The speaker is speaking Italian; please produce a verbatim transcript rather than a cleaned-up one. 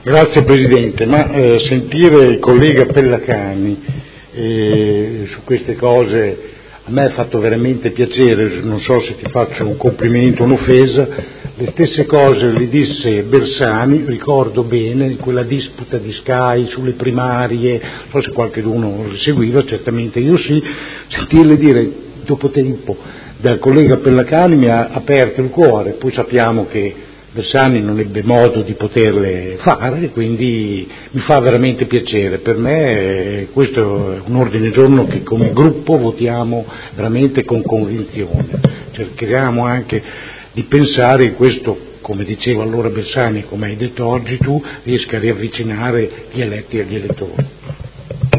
Grazie Presidente, ma eh, sentire il collega Pellacani eh, su queste cose a me ha fatto veramente piacere, non so se ti faccio un complimento o un'offesa. Le stesse cose le disse Bersani, ricordo bene, in quella disputa di Sky sulle primarie, non so se qualcuno le seguiva, certamente io sì, sentirle dire dopo tempo dal collega Pellacani mi ha aperto il cuore, poi sappiamo che Bersani non ebbe modo di poterle fare, quindi mi fa veramente piacere. Per me questo è un ordine del giorno che come gruppo votiamo veramente con convinzione. Cerchiamo anche di pensare in questo, come diceva allora Bersani e come hai detto oggi tu, riesca a riavvicinare gli eletti agli elettori.